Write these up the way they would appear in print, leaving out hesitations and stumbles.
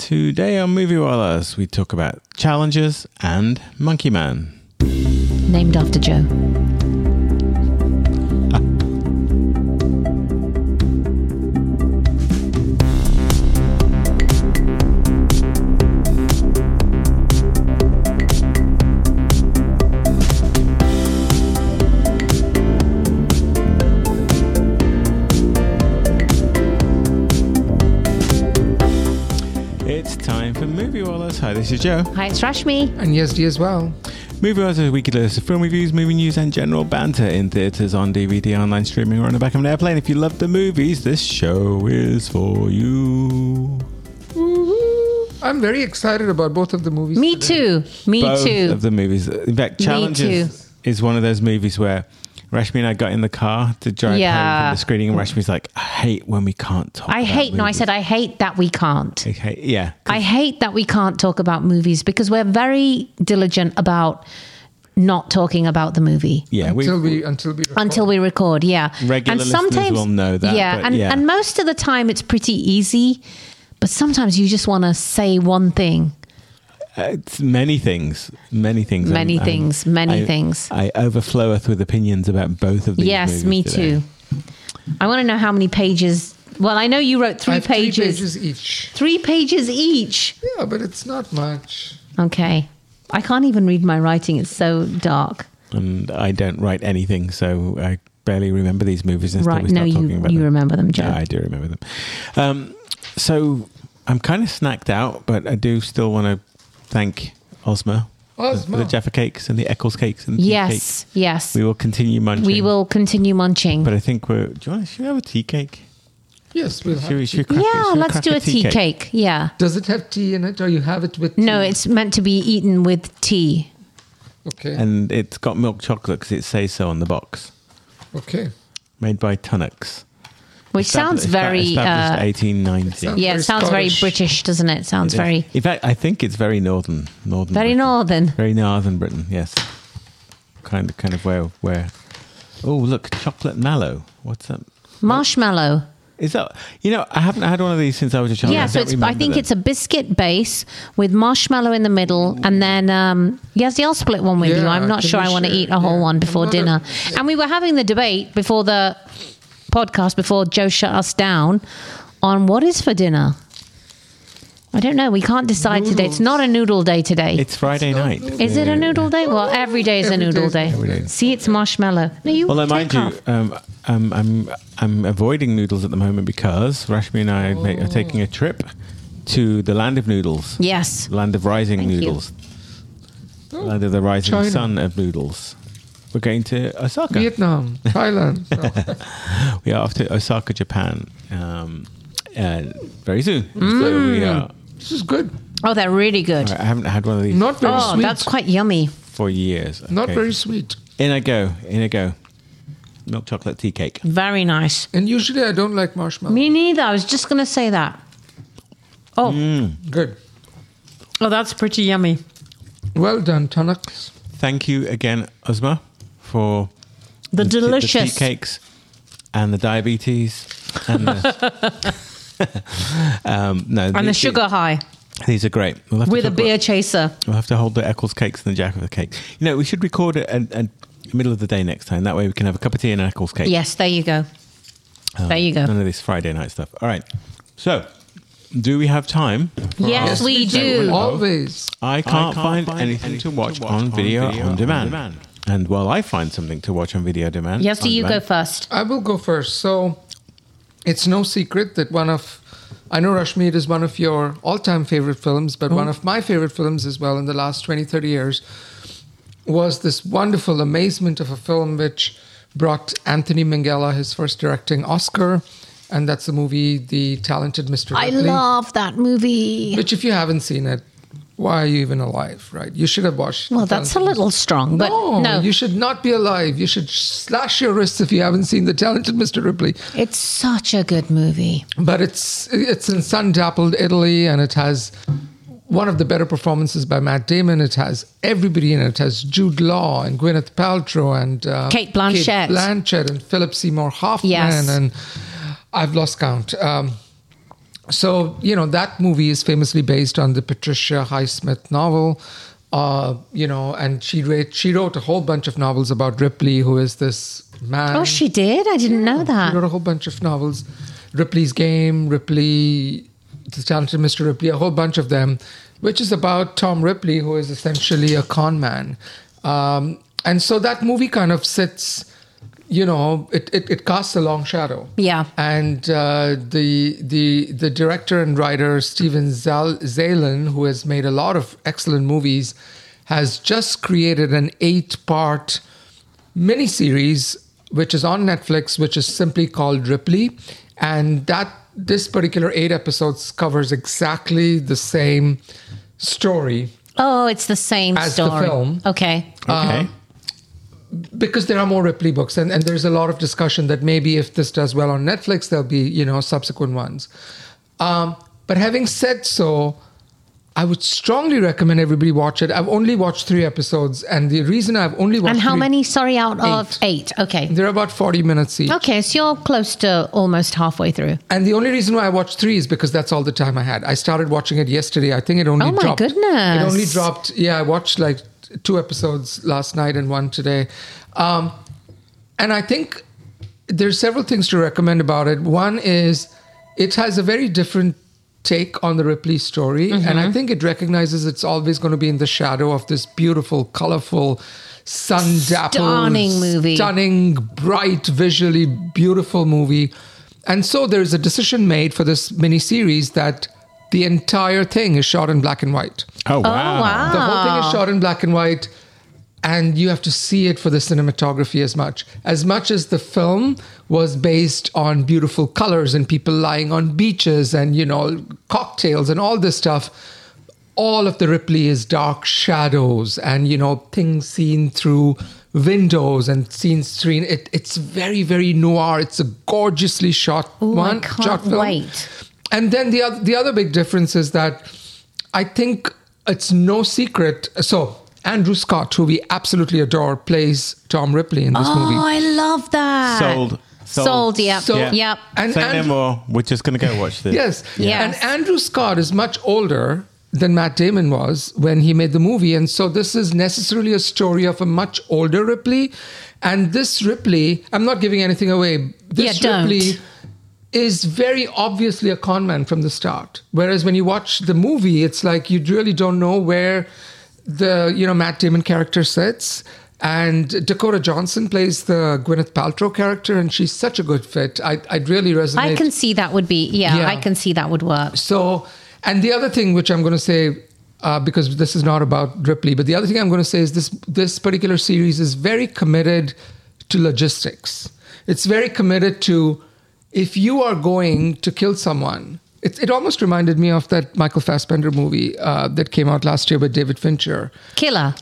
Today on Movie Wallahs, we talk about Challengers and Monkey Man. Named after Joe. It's time for Movie Wallahs. Hi, this is Joe. Hi, it's Rashmi. And Yesdi as well. Movie Wallahs is a weekly list of film reviews, movie news, and general banter in theatres, on DVD, online streaming, or on the back of an airplane. If you love the movies, this show is for you. Woo-hoo. I'm very excited about both of the movies. Me today. too. Me Both too. of the movies. In fact, Challengers is one of those movies where Rashmi and I got in the car to drive home from the screening, and Rashmi's like, I hate when we can't talk about I hate that we can't. Okay, yeah. I hate that we can't talk about movies because we're very diligent about not talking about the movie. Yeah, until we record. Yeah. Regular listeners will know that. Yeah, but and most of the time it's pretty easy, but sometimes you just want to say one thing. It's many things. I overfloweth with opinions about both of these Yes, movies me today. too. I want to know how many pages. Well, I know you wrote 3 I have pages. 3 pages each. 3 pages each. Yeah, but it's not much. Okay. I can't even read my writing. It's so dark. And I don't write anything, so I barely remember these movies until Right. we No, start talking about you them. remember them, Joe. Yeah, I do remember them. So I'm kind of snacked out, but I do still want to thank Ozma. For the Jaffa cakes and the Eccles cakes and the tea cake. Yes. We will continue munching. We will continue munching. But I think should we have a tea cake? Yes, we'll have tea. Should we Let's crack do a tea cake. Yeah. Does it have tea in it, or you have it with tea? No, it's meant to be eaten with tea. Okay. And it's got milk chocolate because it says so on the box. Okay. Made by Tunnocks. Which sounds very... Established 1890. yeah, it sounds very British, doesn't it? It sounds very... In fact, I think it's very northern. Very Britain. northern. Very northern Britain, yes. Kind of where... Oh, look, chocolate mallow. What's that? Marshmallow. Is that... I haven't had one of these since I was a child. Yeah, so I think it's a biscuit base with marshmallow in the middle, and then I'll split one with you. I'm not sure I want to eat a whole one before dinner. Yeah. And we were having the debate before the podcast, before Joe shut us down, on what is for dinner. I don't know. We can't decide today. It's not a noodle day today. It's Friday night. Is it a noodle day? Well, every day is a noodle day. See, it's marshmallow. No, you. Well, mind you, I'm avoiding noodles at the moment because Rashmi and I are taking a trip to the land of noodles. Yes. Land of rising Thank noodles. Land of the rising China. sun of noodles. We're going to Osaka. Vietnam, Thailand. We are off to Osaka, Japan, very soon. So we are. This is good. Oh, they're really good. I haven't had one of these Not very sweet. That's quite yummy. for years. Not Okay. very sweet. In I go. Milk chocolate tea cake. Very nice. And usually I don't like marshmallow. Me neither. I was just going to say that. Oh. Good. Oh, that's pretty yummy. Well done, Tunnocks. Thank you again, Ozma, for The delicious tea cakes and the diabetes and the and the sugar high These are great. We'll have with to a beer chaser. We'll have to hold the Eccles cakes and the Jack of the cake. We should record it at middle of the day next time. That way we can have a cup of tea and an Eccles cake. Yes, there you go. There you go. None of this Friday night stuff. All right. So, do we have time? Yes, we do. Always. I can't find anything to watch on video on demand. And while I find something to watch on video demand... Yes, do you go first? I will go first. So, it's no secret that I know Rashmi, it is one of your all-time favorite films, but one of my favorite films as well in the last 20, 30 years was this wonderful amazement of a film which brought Anthony Minghella his first directing Oscar, and that's the movie The Talented Mr. Ripley. I love that movie. Which, if you haven't seen it, why are you even alive, right? You should have watched. Well, that's a little strong, but no. You should not be alive. You should slash your wrists if you haven't seen The Talented Mr. Ripley. It's such a good movie. But it's in sun-dappled Italy, and it has one of the better performances by Matt Damon. It has everybody in it. It has Jude Law and Gwyneth Paltrow and Kate Blanchett and Philip Seymour Hoffman. Yes. And I've lost count. So, that movie is famously based on the Patricia Highsmith novel, and she wrote a whole bunch of novels about Ripley, who is this man. Oh, she did? I didn't know that. She wrote a whole bunch of novels. Ripley's Game, Ripley, The Talented Mr. Ripley, a whole bunch of them, which is about Tom Ripley, who is essentially a con man. And so that movie kind of sits... it casts a long shadow. Yeah. And the director and writer, Steven Zalen, who has made a lot of excellent movies, has just created an 8-part miniseries, which is on Netflix, which is simply called Ripley. And this particular 8 episodes covers exactly the same story. Oh, it's the same as story. The film. Okay. Because there are more Ripley books, and there's a lot of discussion that maybe if this does well on Netflix, there'll be, subsequent ones. But having said so, I would strongly recommend everybody watch it. I've only watched 3 episodes, and the reason I've only watched... And how many, out of 8? Okay. They're about 40 minutes each. Okay, so you're close to almost halfway through. And the only reason why I watched 3 is because that's all the time I had. I started watching it yesterday. I think it only dropped... Oh my goodness. It only dropped... Yeah, I watched 2 episodes last night and 1 today. And I think there's several things to recommend about it. One is it has a very different take on the Ripley story. Mm-hmm. And I think it recognizes it's always going to be in the shadow of this beautiful, colorful, sun-dappled, stunning, bright, visually beautiful movie. And so there's a decision made for this miniseries that the entire thing is shot in black and white. Oh, wow. The whole thing is shot in black and white. And you have to see it for the cinematography as much as the film was based on beautiful colors and people lying on beaches and, cocktails and all this stuff. All of the Ripley is dark shadows and, things seen through windows and scenes through. It's very, very noir. It's a gorgeously shot film. I can't wait. And then the other big difference is that I think it's no secret. So Andrew Scott, who we absolutely adore, plays Tom Ripley in this movie. Oh, I love that. Sold, yeah. Yep. And say no more. We're just going to go watch this. Yes. And Andrew Scott is much older than Matt Damon was when he made the movie. And so this is necessarily a story of a much older Ripley. And this Ripley, I'm not giving anything away. Ripley is very obviously a con man from the start. Whereas when you watch the movie, it's like you really don't know where the Matt Damon character sits. And Dakota Johnson plays the Gwyneth Paltrow character, and she's such a good fit. I'd really resonate. I can see that would be, I can see that would work. So, and the other thing which I'm going to say, because this is not about Ripley, but the other thing I'm going to say is this particular series is very committed to logistics. It's very committed to, if you are going to kill someone, it almost reminded me of that Michael Fassbender movie that came out last year with David Fincher. Killer.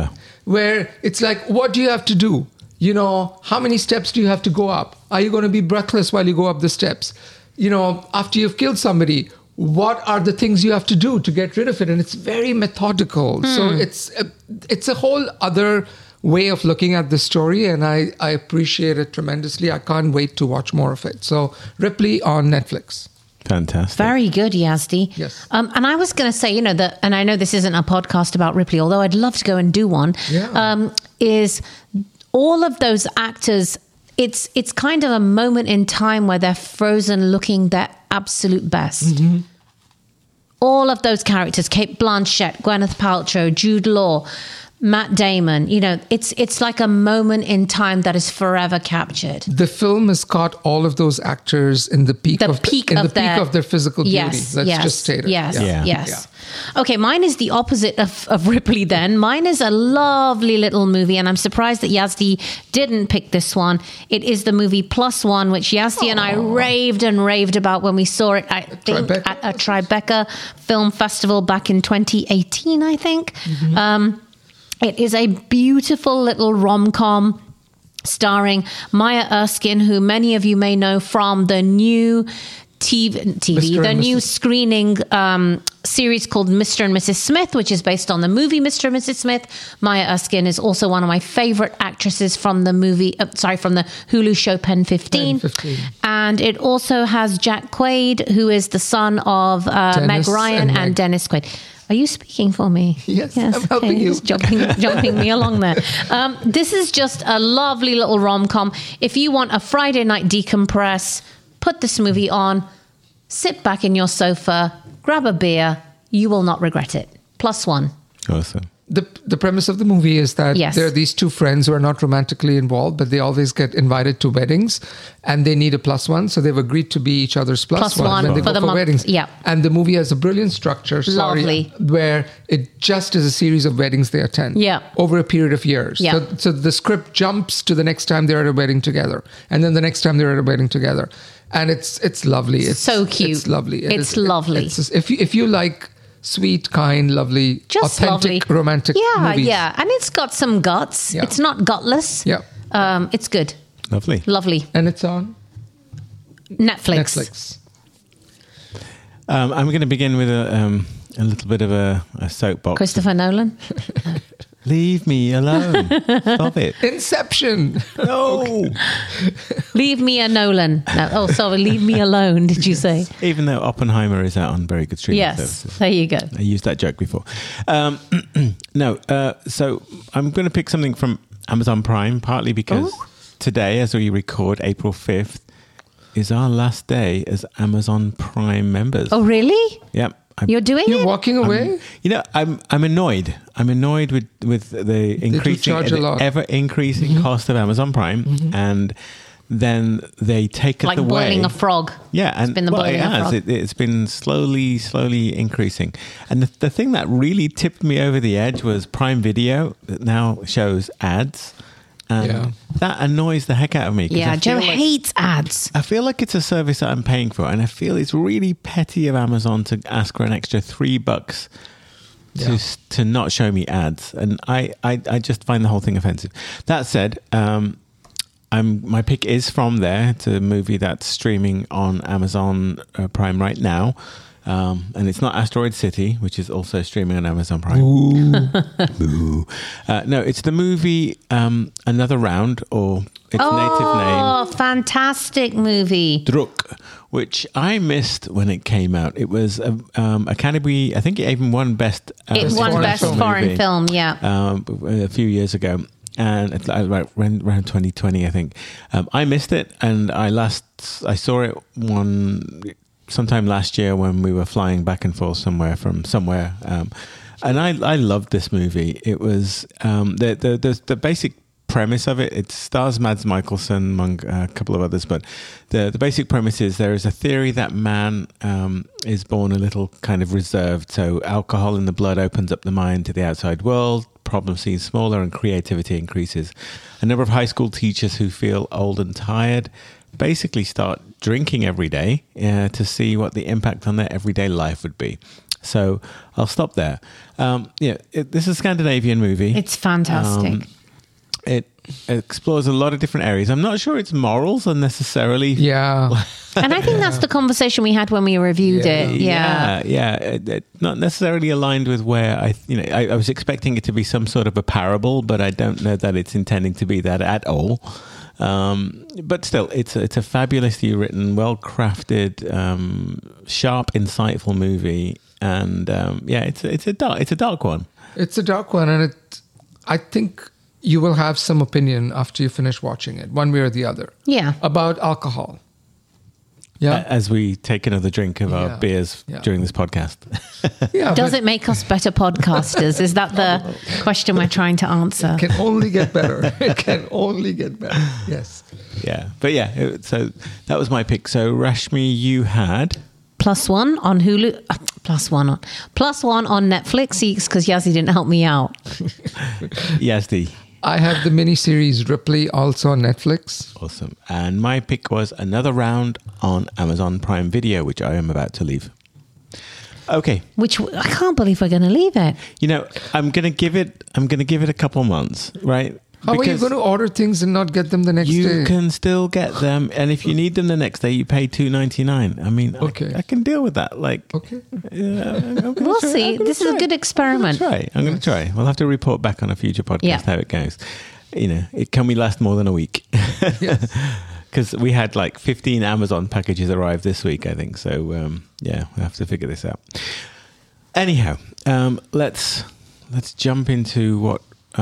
Where it's like, what do you have to do? How many steps do you have to go up? Are you going to be breathless while you go up the steps? After you've killed somebody, what are the things you have to do to get rid of it? And it's very methodical. So it's a whole other way of looking at the story, and I appreciate it tremendously. I can't wait to watch more of it. So Ripley on Netflix. Fantastic. Very good, Yazdi. Yes. And I was going to say, and I know this isn't a podcast about Ripley, although I'd love to go and do one, is all of those actors, it's kind of a moment in time where they're frozen looking their absolute best. Mm-hmm. All of those characters, Cate Blanchett, Gwyneth Paltrow, Jude Law, Matt Damon, it's like a moment in time that is forever captured. The film has caught all of those actors in the peak of their physical beauty. Let's just state it. Yes. Okay, mine is the opposite of Ripley then. Mine is a lovely little movie, and I'm surprised that Yazdi didn't pick this one. It is the movie Plus One, which Yazdi and I raved about when we saw it, I think, at a Tribeca Film Festival back in 2018, I think. Mm-hmm. It is a beautiful little rom-com starring Maya Erskine, who many of you may know from the new the new screening series called Mr. and Mrs. Smith, which is based on the movie Mr. and Mrs. Smith. Maya Erskine is also one of my favorite actresses from the movie, from the Hulu show Pen 15. And it also has Jack Quaid, who is the son of Meg Ryan and Dennis Quaid. Are you speaking for me? Yes, I'm helping you. Just jumping me along there. This is just a lovely little rom-com. If you want a Friday night decompress, put this movie on, sit back in your sofa, grab a beer. You will not regret it. +1. Awesome. The premise of the movie is that there are these two friends who are not romantically involved, but they always get invited to weddings, and they need a +1, so they've agreed to be each other's +1 when they go for weddings. Yeah. And the movie has a brilliant structure, where it just is a series of weddings they attend over a period of years. Yeah. So the script jumps to the next time they're at a wedding together, and then the next time they're at a wedding together. And it's lovely. It's so cute. It's lovely. It's lovely. If you like sweet, kind, lovely, just authentic, romantic movies. Yeah. And it's got some guts. Yeah. It's not gutless. Yeah. It's good. Lovely. And it's on? Netflix. I'm going to begin with a little bit of a soapbox. Christopher Nolan? Leave me alone. Stop it. Inception. No. Okay. Leave me a Nolan. No. Oh, sorry. Leave me alone, did you say? Even though Oppenheimer is out on very good streaming Yes. services. There you go. I used that joke before. So I'm going to pick something from Amazon Prime, partly because today, as we record, April 5th, is our last day as Amazon Prime members. Oh, really? Yep. You're doing it? You're walking away? I'm annoyed. I'm annoyed with the ever increasing cost of Amazon Prime, and then they take it away. Like boiling a frog. Yeah, and it's been slowly increasing. And the thing that really tipped me over the edge was Prime Video that now shows ads. And that annoys the heck out of me. Yeah, Joe hates ads. I feel like it's a service that I'm paying for, and I feel it's really petty of Amazon to ask for an extra $3 to not show me ads. And I just find the whole thing offensive. That said, my pick is from there. It's a movie that's streaming on Amazon Prime right now. And it's not Asteroid City, which is also streaming on Amazon Prime. Boo. No, it's the movie Another Round, or its native name. Oh, fantastic movie. Druk, which I missed when it came out. It was Academy, I think it even won Best Foreign Film, a few years ago. And around 2020, I think. I missed it, and I saw it sometime last year when we were flying back and forth from somewhere. And I loved this movie. It was the basic premise of it. It stars Mads Mikkelsen among a couple of others, but the basic premise is there is a theory that man is born a little kind of reserved. So alcohol in the blood opens up the mind to the outside world. Problem seems smaller and creativity increases. A number of high school teachers who feel old and tired basically start drinking every day to see what the impact on their everyday life would be. So I'll stop there. This is a Scandinavian movie. It's fantastic. It explores a lot of different areas. I'm not sure its morals are necessarily... Yeah. And I think that's the conversation we had when we reviewed it. Yeah. Not necessarily aligned with where I was expecting it to be some sort of a parable, but I don't know that it's intending to be that at all. But still, it's a fabulously written, well-crafted, sharp, insightful movie, and it's a dark one. It's a dark one, and I think you will have some opinion after you finish watching it, one way or the other. Yeah, about alcohol. Yeah, as we take another drink of our beers during this podcast. Does it make us better podcasters? Is that the question we're trying to answer? It can only get better. It can only get better. Yes. Yeah, but so that was my pick. So Rashmi, you had +1 on Hulu, +1 on Netflix, because Yazdi didn't help me out. Yazdi. I have the miniseries Ripley, also on Netflix. Awesome. And my pick was Another Round on Amazon Prime Video, which I am about to leave. Okay. Which I can't believe we're going to leave it. I'm going to give it a couple months, right? How are you going to order things and not get them the next day? You can still get them, and if you need them the next day, you pay $2.99. I mean, Okay. I can deal with that. Like, Okay. We'll see. This is a good experiment. I'm going to try. We'll have to report back on a future podcast Yeah. how it goes. Can we last more than a week? Yes. Because we had like 15 Amazon packages arrive this week, I think. So, we'll have to figure this out. Anyhow, let's jump into what...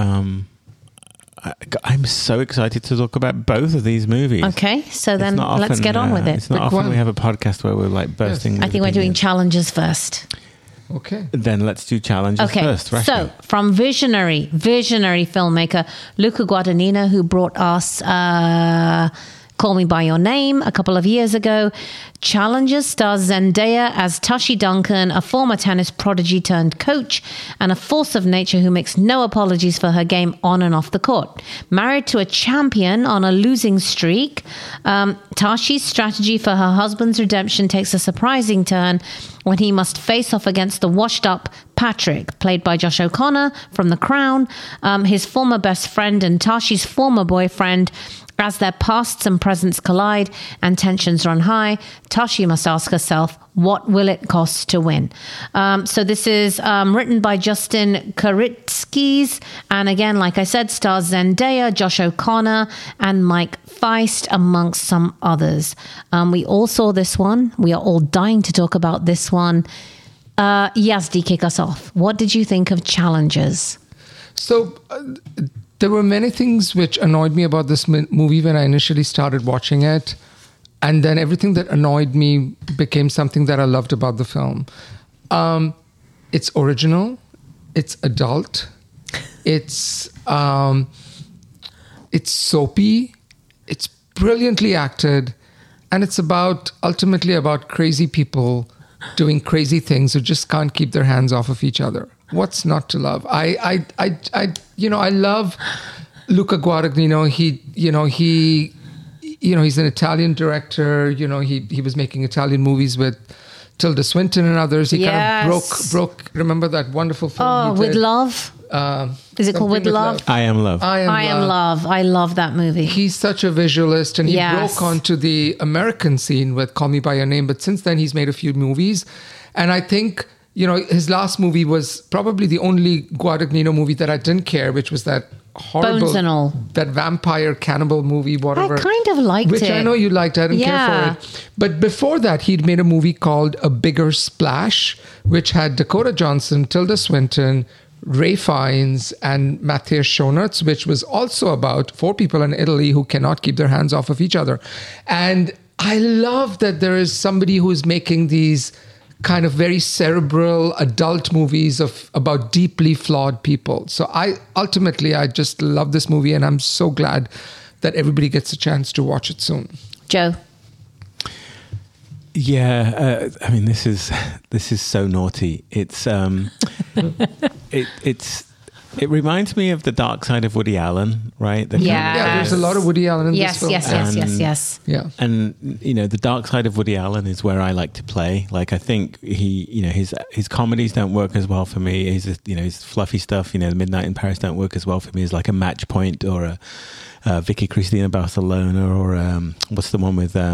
I'm so excited to talk about both of these movies. Okay, so It's then not let's often, get on with it. It's not Pick often one. we have a podcast where we're like bursting. I think we're doing challenges first. Okay. Then let's do challenges Okay, first. Rashmi. so from visionary filmmaker Luca Guadagnino, who brought us Call Me By Your Name a couple of years ago. Challenges stars Zendaya as Tashi Duncan, a former tennis prodigy turned coach and a force of nature who makes no apologies for her game on and off the court. Married to a champion on a losing streak, Tashi's strategy for her husband's redemption takes a surprising turn when he must face off against the washed-up Patrick, played by Josh O'Connor from The Crown, his former best friend and Tashi's former boyfriend. As their pasts and presents collide and tensions run high, Tashi must ask herself, what will it cost to win? So this is written by Justin Karitskis. And again, like I said, stars Zendaya, Josh O'Connor, and Mike Feist, amongst some others. We all saw this one. We are all dying to talk about this one. Yazdi, kick us off. What did you think of Challenges? So there were many things which annoyed me about this movie when I initially started watching it. And then everything that annoyed me became something that I loved about the film. It's original. It's adult. It's soapy. It's brilliantly acted. And it's ultimately about crazy people doing crazy things who just can't keep their hands off of each other. What's not to love? I love Luca Guadagnino. He's an Italian director. He was making Italian movies with Tilda Swinton and others. He kind of broke. Remember that wonderful film? With Love? Is it called With Love? I Am Love. I Am Love. I love that movie. He's such a visualist, and he broke onto the American scene with Call Me By Your Name. But since then, he's made a few movies, and I think his last movie was probably the only Guadagnino movie that I didn't care, which was that horrible, Bones and All, that vampire cannibal movie, whatever. I kind of liked which it. I know you liked. I didn't care for it. But before that, he'd made a movie called A Bigger Splash, which had Dakota Johnson, Tilda Swinton, Ray Fiennes, and Matthias Schoenaerts, which was also about 4 people in Italy who cannot keep their hands off of each other. And I love that there is somebody who is making these kind of very cerebral adult movies about deeply flawed people. So I just love this movie, and I'm so glad that everybody gets a chance to watch it soon. Joe? Yeah, I mean, this is so naughty. It's it reminds me of The Dark Side of Woody Allen, right? Yeah, there's a lot of Woody Allen in this film. Yes. Yeah, and The Dark Side of Woody Allen is where I like to play. Like, I think his comedies don't work as well for me. His fluffy stuff, Midnight in Paris don't work as well for me as like a Match Point or a Vicky Cristina Barcelona or what's the one with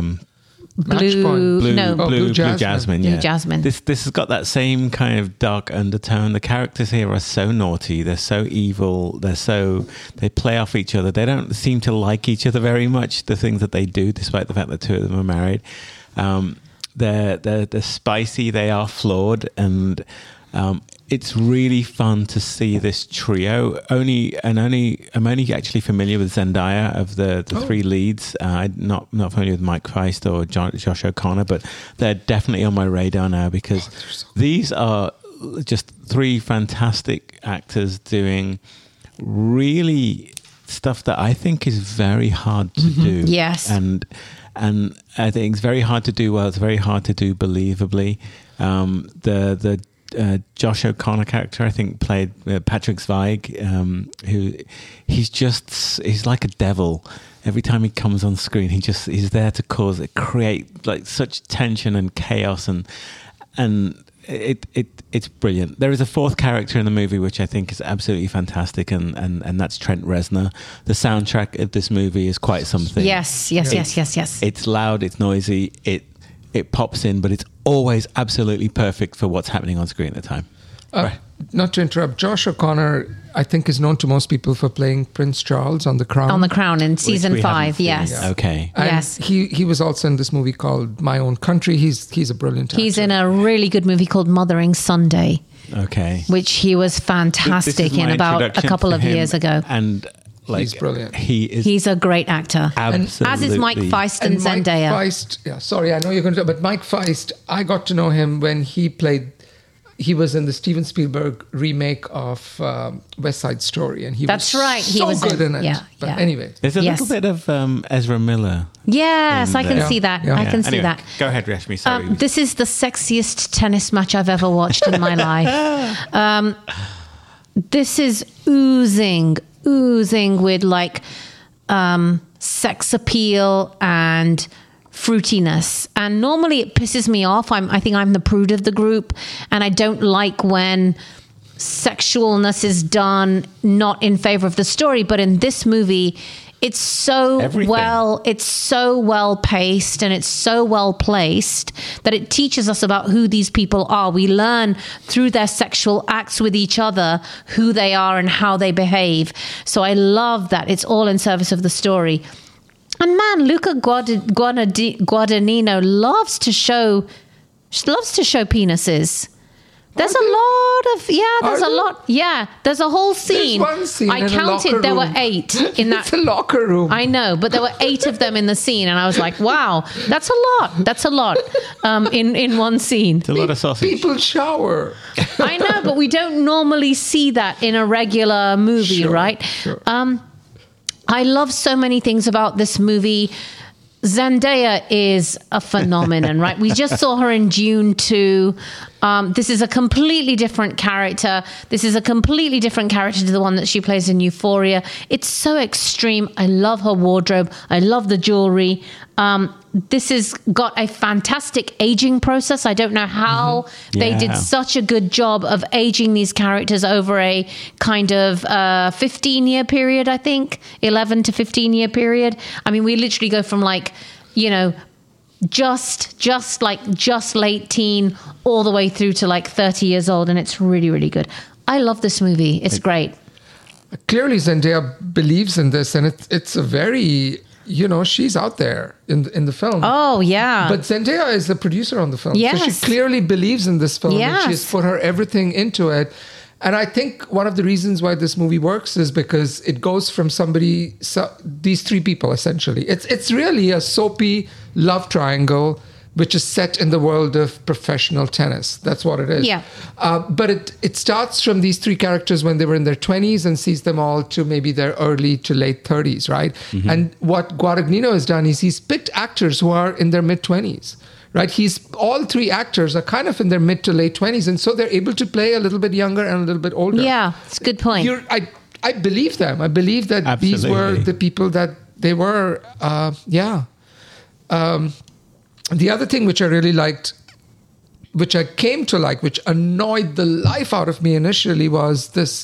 Blue Jasmine. Blue Jasmine. This has got that same kind of dark undertone. The characters here are so naughty. They're so evil. They play off each other. They don't seem to like each other very much. The things that they do, despite the fact that 2 of them are married, they're spicy. They are flawed, and it's really fun to see this trio. I'm only actually familiar with Zendaya of the 3 leads. I'm not familiar with Mike Feist or Josh O'Connor, but they're definitely on my radar now because these are just 3 fantastic actors doing really stuff that I think is very hard to do. Yes. And I think it's very hard to do well. It's very hard to do believably. The Josh O'Connor character, I think, played Patrick Zweig, who he's like a devil. Every time he comes on screen, he's there to create like such tension and chaos, and it's brilliant. There is a fourth character in the movie which I think is absolutely fantastic, and that's Trent Reznor. The soundtrack of this movie is quite something. Yes. It's loud, it's noisy, it pops in, but it's always absolutely perfect for what's happening on screen at the time. Right. Not to interrupt, Josh O'Connor, I think, is known to most people for playing Prince Charles on The Crown. On The Crown in season 5, yes. Yeah. Okay. And yes. He was also in this movie called My Own Country. He's a brilliant actor. He's in a really good movie called Mothering Sunday. Okay. Which he was fantastic in about a couple of years ago. And he's brilliant. He's a great actor. Absolutely. As is Mike Feist and Zendaya. Mike Feist, sorry, I know you're going to, but Mike Feist, I got to know him when he was in the Steven Spielberg remake of West Side Story, and he was good in it. Yeah, but anyway, there's a little bit of Ezra Miller. Yes, I can see that. I can see that. Go ahead, Rashmi. Sorry. This is the sexiest tennis match I've ever watched in my life. This is oozing with like sex appeal and fruitiness, and normally it pisses me off. I think I'm the prude of the group, and I don't like when sexualness is done not in favor of the story. But in this movie, it's so well paced, and it's so well placed that it teaches us about who these people are. We learn through their sexual acts with each other who they are and how they behave. So I love that it's all in service of the story. And man, Luca Guadagnino loves to show penises. There's a lot. There's a whole scene. There's one scene I counted, there were 8 in that. It's a locker room. I know, but there were 8 of them in the scene, and I was like, wow, that's a lot. In one scene. It's a lot of sausage. People shower. I know, but we don't normally see that in a regular movie, right? Sure. I love so many things about this movie. Zendaya is a phenomenon, right? We just saw her in Dune 2. This is a completely different character. This is a completely different character to the one that she plays in Euphoria. It's so extreme. I love her wardrobe. I love the jewelry. This has got a fantastic aging process. I don't know how they did such a good job of aging these characters over a kind of 15-year period, I think. 11 to 15-year period. I mean, we literally go from like, just late teen all the way through to like 30 years old, and it's really, really good. I love this movie. It's great. Clearly Zendaya believes in this, and it's a very, she's out there in the film. Oh, yeah. But Zendaya is the producer on the film. Yes. So she clearly believes in this film, and she's put her everything into it. And I think one of the reasons why this movie works is because it goes from these 3 people, essentially. It's really a soapy love triangle, which is set in the world of professional tennis. That's what it is. Yeah. But it starts from these 3 characters when they were in their 20s and sees them all to maybe their early to late 30s, right? Mm-hmm. And what Guadagnino has done is he's picked actors who are in their mid-20s. Right, all 3 actors are kind of in their mid to late 20s, and so they're able to play a little bit younger and a little bit older. Yeah, it's a good point. I believe them. I believe that Absolutely. These were the people that they were. The other thing which I really liked, which I came to like, which annoyed the life out of me initially, was this,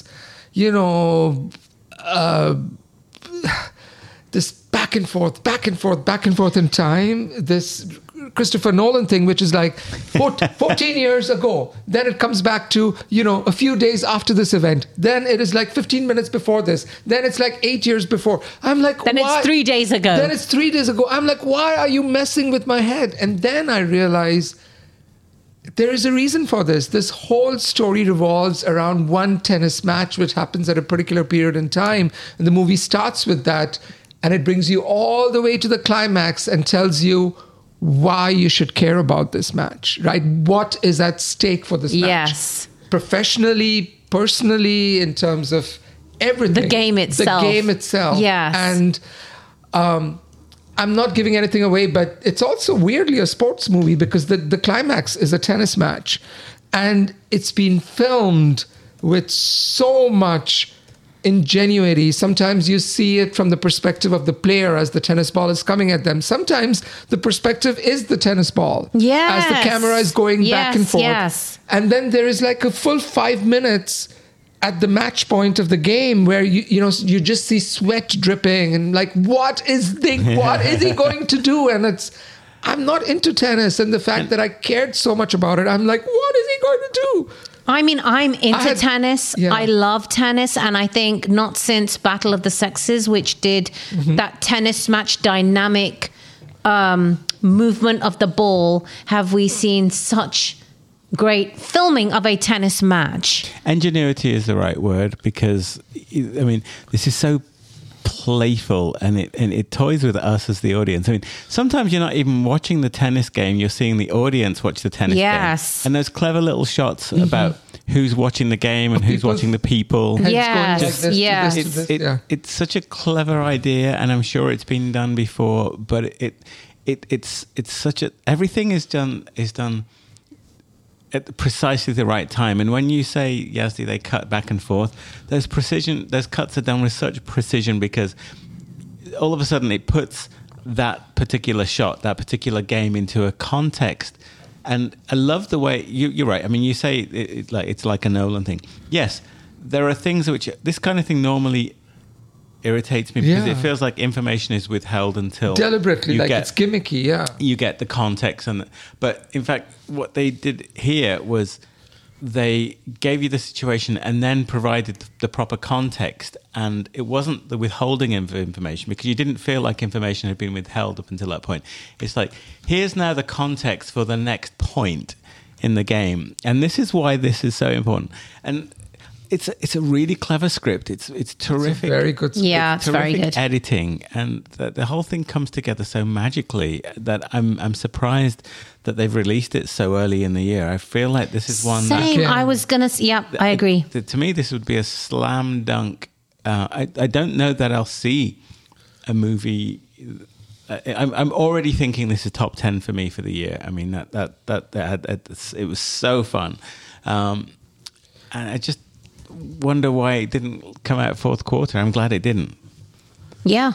this back and forth in time. This Christopher Nolan thing, which is like 14 years ago. Then it comes back to, a few days after this event. Then it is like 15 minutes before this. Then it's like 8 years before. I'm like, then why? It's 3 days ago. Then it's 3 days ago. I'm like, why are you messing with my head? And then I realize there is a reason for this. This whole story revolves around one tennis match, which happens at a particular period in time. And the movie starts with that. And it brings you all the way to the climax and tells you why you should care about this match, right? What is at stake for this match? Yes. Professionally, personally, in terms of everything. The game itself. Yes. And I'm not giving anything away, but it's also weirdly a sports movie because the climax is a tennis match. And it's been filmed with so much ingenuity. Sometimes you see it from the perspective of the player as the tennis ball is coming at them. Sometimes the perspective is the tennis ball. Yes. As the camera is going back and forth. Yes. And then there is like a full 5 minutes at the match point of the game where you just see sweat dripping and like, what is he going to do? And I'm not into tennis, and the fact that I cared so much about it, I'm like, what is he going to do? I mean, I'm into tennis. Yeah. I love tennis. And I think not since Battle of the Sexes, which did that tennis match dynamic movement of the ball, have we seen such great filming of a tennis match. Ingenuity is the right word, because, I mean, this is so playful, and it toys with us as the audience. I mean, sometimes you're not even watching the tennis game, you're seeing the audience watch the tennis game. And there's clever little shots about who's watching the game and who's watching the people. It's such a clever idea, and I'm sure it's been done before, but it's such a, everything is done at precisely the right time. And when you say, Yazdi, they cut back and forth, those cuts are done with such precision, because all of a sudden it puts that particular shot, that particular game into a context. And I love the way you're right. I mean, you say it's like a Nolan thing. Yes, there are things which this kind of thing normally irritates me, because it feels like information is withheld until deliberately, like it's gimmicky. You get the context, but in fact, what they did here was they gave you the situation and then provided the proper context, and it wasn't the withholding of information, because you didn't feel like information had been withheld up until that point. It's like, here's now the context for the next point in the game, and this is why this is so important. And it's a really clever script. It's terrific. It's a very good script. Yeah, it's very good editing, and the whole thing comes together so magically that I'm surprised that they've released it so early in the year. I feel like this is one. Same. I was gonna. Yeah, I agree. To me, this would be a slam dunk. I don't know that I'll see a movie. I'm already thinking this is top 10 for me for the year. I mean it was so fun, and I just wonder why it didn't come out fourth quarter. I'm glad it didn't. Yeah.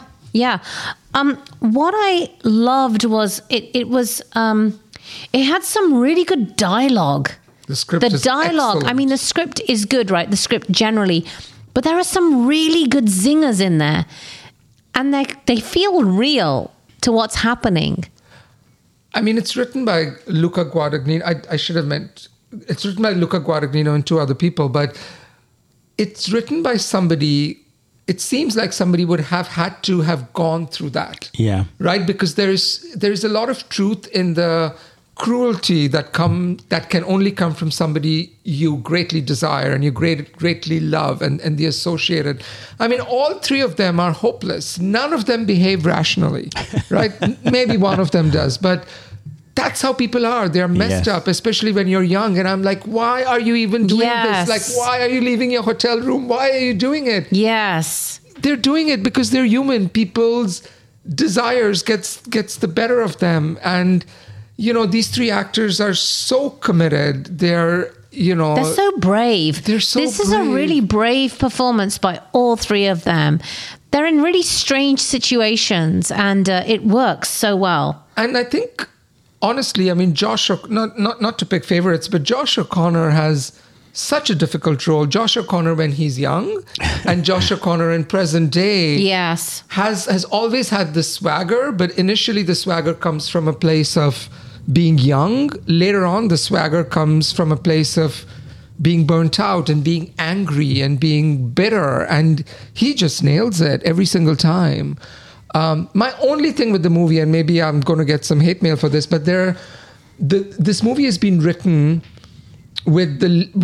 What I loved was it was it had some really good dialogue. The script is excellent. I mean, the script is good, right? The script generally, but there are some really good zingers in there, and they feel real to what's happening. I mean, it's written by Luca Guadagnino. I should have meant it's written by Luca Guadagnino and two other people, but it's written by somebody. It seems like somebody would have had to have gone through that. Yeah. Right? Because there is a lot of truth in the cruelty that can only come from somebody you greatly desire and you greatly love, and the associated. I mean, all three of them are hopeless. None of them behave rationally, right? Maybe one of them does, but that's how people are. They're messed up, especially when you're young. And I'm like, why are you even doing this? Like, why are you leaving your hotel room? Why are you doing it? Yes. They're doing it because they're human. People's desires gets the better of them. And, these three actors are so committed. They're so brave. This is a really brave performance by all three of them. They're in really strange situations, and it works so well. And I think, honestly, I mean, not to pick favorites, but Josh O'Connor has such a difficult role. Josh O'Connor when he's young, and Josh O'Connor in present day, yes, has always had the swagger, but initially the swagger comes from a place of being young. Later on, the swagger comes from a place of being burnt out and being angry and being bitter, and he just nails it every single time. My only thing with the movie, and maybe I'm going to get some hate mail for this, but this movie has been written with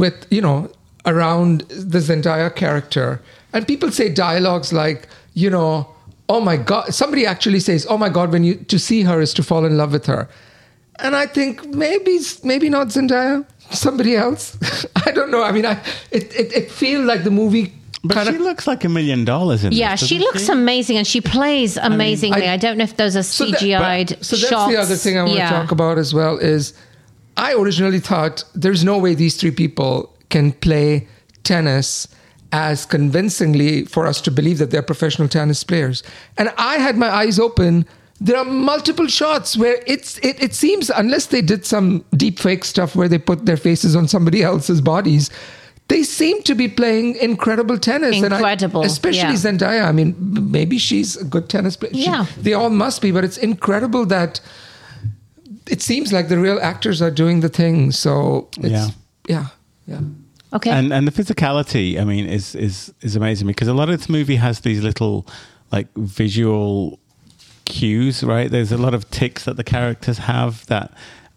around the Zendaya character, and people say dialogues like, oh my God. Somebody actually says, oh my God, to see her is to fall in love with her. And I think maybe not Zendaya, somebody else. I don't know. I mean, it feels like the movie. But she looks like $1 million in this, she looks amazing, and she plays amazingly. I don't know if those are CGI'd shots. So that's the other thing I want to talk about as well is I originally thought there's no way these three people can play tennis as convincingly for us to believe that they're professional tennis players. And I had my eyes open. There are multiple shots where it seems, unless they did some deep fake stuff where they put their faces on somebody else's bodies, they seem to be playing incredible tennis. Incredible. Especially Zendaya. I mean, maybe she's a good tennis player. Yeah. They all must be, but it's incredible that it seems like the real actors are doing the thing. So it's, yeah. Okay. And the physicality, I mean, is amazing, because a lot of this movie has these little like visual cues, right? There's a lot of tics that the characters have that,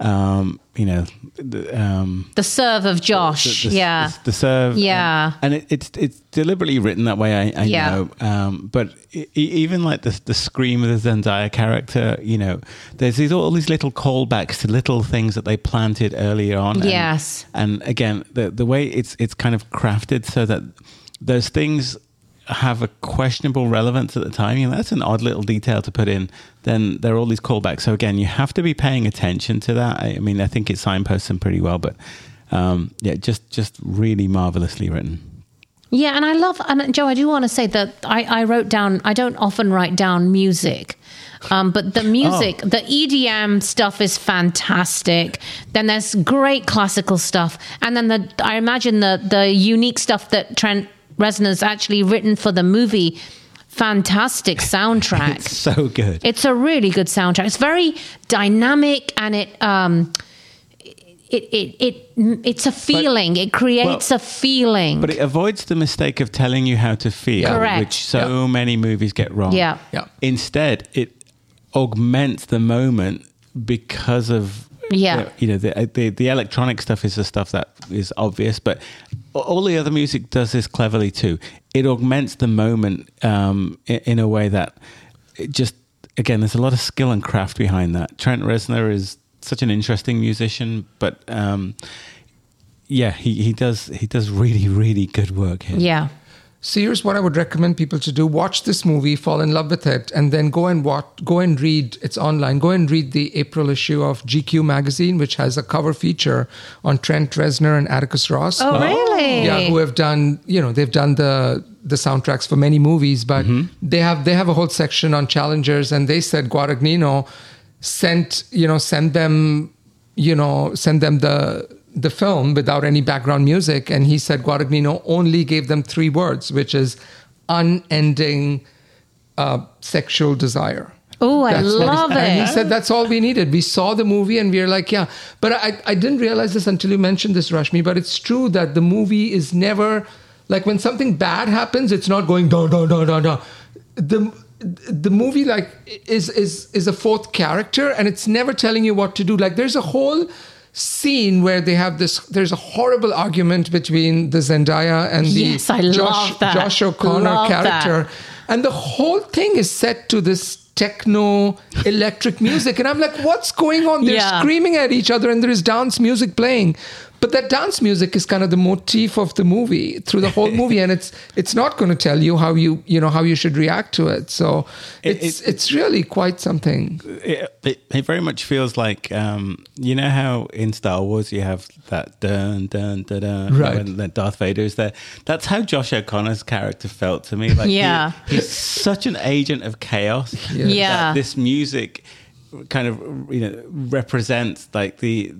the serve of Josh, the serve, and it's deliberately written that way. I know, but even like the scream of the Zendaya character, there's all these little callbacks to little things that they planted earlier on. Yes, and again, the way it's kind of crafted so that those things have a questionable relevance at the time. That's an odd little detail to put in. Then there are all these callbacks. So again, you have to be paying attention to that. I mean, I think it signposts them pretty well, but just really marvelously written. Yeah, and I love, and Joe, I do want to say that I wrote down, I don't often write down music, but the music, the EDM stuff is fantastic. Then there's great classical stuff. And then I imagine the unique stuff that Trent Reznor's actually written for the movie. Fantastic soundtrack. It's so good. It's a really good soundtrack. It's very dynamic, and it's a feeling. It creates a feeling. But it avoids the mistake of telling you how to feel, Correct. which so many movies get wrong. Yeah. Instead, it augments the moment because of the electronic stuff is the stuff that is obvious, but all the other music does this cleverly too. It augments the moment in a way that it just, again, there's a lot of skill and craft behind that. Trent Reznor is such an interesting musician, but he does really, really good work here. Yeah. So here's what I would recommend people to do. Watch this movie, fall in love with it, and then go and read, it's online, go and read the April issue of GQ magazine, which has a cover feature on Trent Reznor and Atticus Ross. Oh, really? Yeah, who have done, they've done the soundtracks for many movies, but they have a whole section on challengers, and they said Guadagnino sent them the film without any background music, and he said Guadagnino only gave them 3 words, which is unending sexual desire. Oh, I love it. And he said that's all we needed. We saw the movie and we were like, yeah. But I didn't realize this until you mentioned this, Rashmi, but it's true that the movie is never, like when something bad happens, it's not going da da da da da. The movie like is a fourth character, and it's never telling you what to do. Like there's a whole scene where there's a horrible argument between the Zendaya and the Josh O'Connor character. And the whole thing is set to this techno electric music. And I'm like, what's going on? They're screaming at each other and there is dance music playing. But that dance music is kind of the motif of the movie through the whole movie, and it's not going to tell you how you should react to it. So it's really quite something. It very much feels like how in Star Wars you have that dun dun dun dun when Darth Vader is there. That's how Josh O'Connor's character felt to me. Like he's such an agent of chaos. That this music kind of represents like the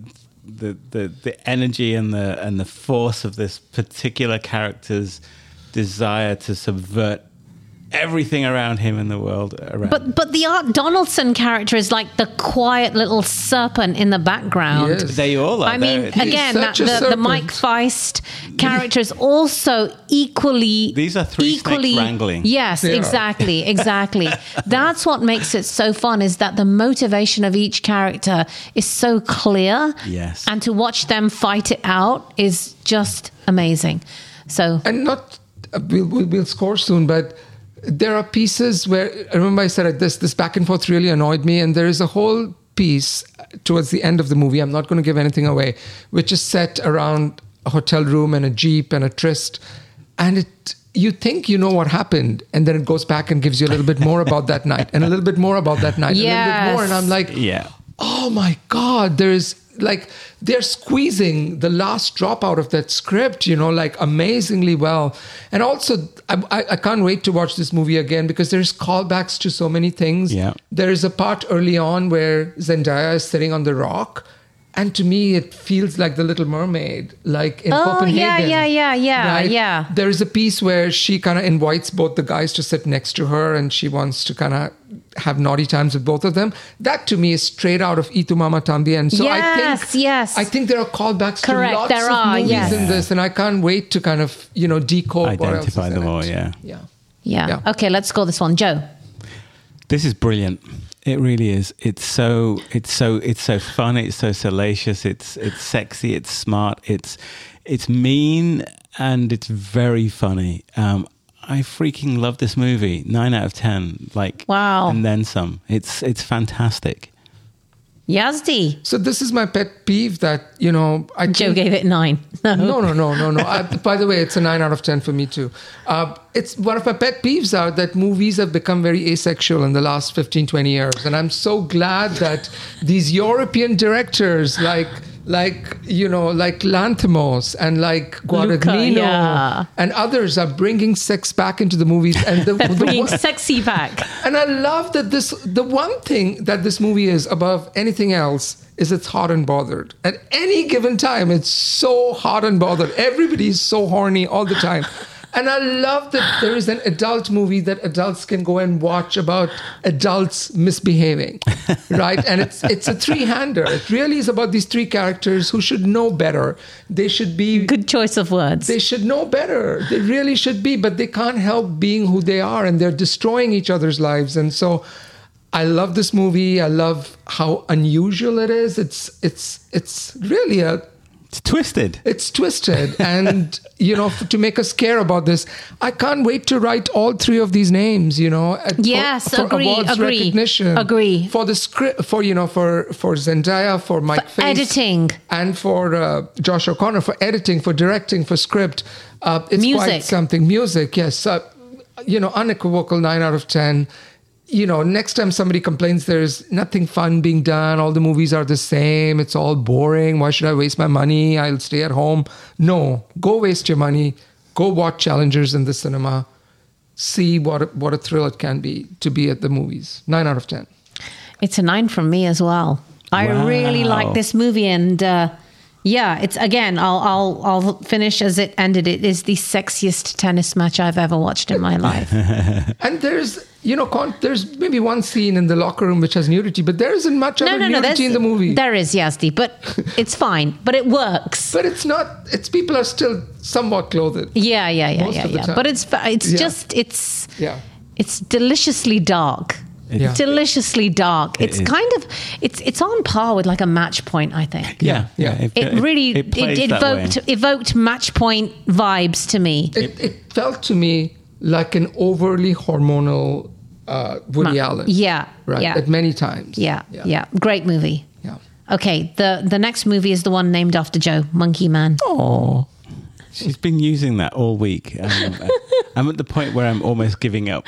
energy and the force of this particular character's desire to subvert everything around him in the world around. But the Art Donaldson character is like the quiet little serpent in the background. Yes. They all are. I mean, again, the Mike Feist character is also equally. These are three snakes wrangling. Yes, exactly. That's what makes it so fun, is that the motivation of each character is so clear. Yes. And to watch them fight it out is just amazing. So. And not, we'll score soon, but there are pieces where, I remember I said this back and forth really annoyed me, and there is a whole piece towards the end of the movie, I'm not going to give anything away, which is set around a hotel room and a Jeep and a tryst, and you think you know what happened, and then it goes back and gives you a little bit more about that night, and a little bit more about that night, and a little bit more, and I'm like, oh my God, they're squeezing the last drop out of that script, like amazingly well. And also, I can't wait to watch this movie again because there's callbacks to so many things. Yeah. There is a part early on where Zendaya is sitting on the rock. And to me, it feels like The Little Mermaid, like in Copenhagen. Yeah. There is a piece where she kind of invites both the guys to sit next to her and she wants to kind of have naughty times with both of them. That to me is straight out of Itu Mama Tambien. So I think there are callbacks to lots of movies in this, and I can't wait to kind of, decode what else is in them all, it. Yeah. Okay, let's score this one. Joe. This is brilliant. It really is. It's so fun. It's so salacious. It's sexy. It's smart. It's mean, and it's very funny. I freaking love this movie. 9 out of 10. Wow. And then some. It's fantastic. Yazdi. So this is my pet peeve that, Joe gave it 9. No. By the way, it's a 9 out of 10 for me too. It's one of my pet peeves are that movies have become very asexual in the last 15, 20 years. And I'm so glad that these European directors like Lanthimos and like Guadagnino and others are bringing sex back into the movies, and bringing sexy back. And I love that the one thing that this movie is above anything else is it's hot and bothered. At any given time, it's so hot and bothered. Everybody's so horny all the time. And I love that there is an adult movie that adults can go and watch about adults misbehaving, right? And it's a three-hander. It really is about these three characters who should know better. They should be... Good choice of words. They should know better. They really should be, but they can't help being who they are, and they're destroying each other's lives. And so I love this movie. I love how unusual it is. It's really It's twisted. It's twisted. And, to make us care about this, I can't wait to write all three of these names, for awards recognition. Agree. For the script, for Zendaya, for Mike Face. Editing. And for Josh O'Connor, for editing, for directing, for script. It's music. Quite something. Music, yes. Unequivocal 9 out of 10. Next time somebody complains there's nothing fun being done, all the movies are the same, it's all boring, why should I waste my money? I'll stay at home. No, go waste your money. Go watch Challengers in the cinema. See what a thrill it can be to be at the movies. 9 out of 10. It's a 9 from me as well. I really like this movie, and it's again. I'll finish as it ended. It is the sexiest tennis match I've ever watched in my life. And there's maybe one scene in the locker room which has nudity, but there isn't much other nudity in the movie. There is, Yazdi, but it's fine. But it works. But it's not. It's people are still somewhat clothed. Yeah. But it's deliciously dark. Yeah. Deliciously dark. It's kind of it's on par with like a Match Point, I think. Yeah. It evoked Match Point vibes to me. It felt to me like an overly hormonal Woody Allen. Yeah. Right. Yeah. At many times. Yeah. Great movie. Yeah. Okay. The next movie is the one named after Joe, Monkey Man. Oh. She's been using that all week. I'm at the point where I'm almost giving up.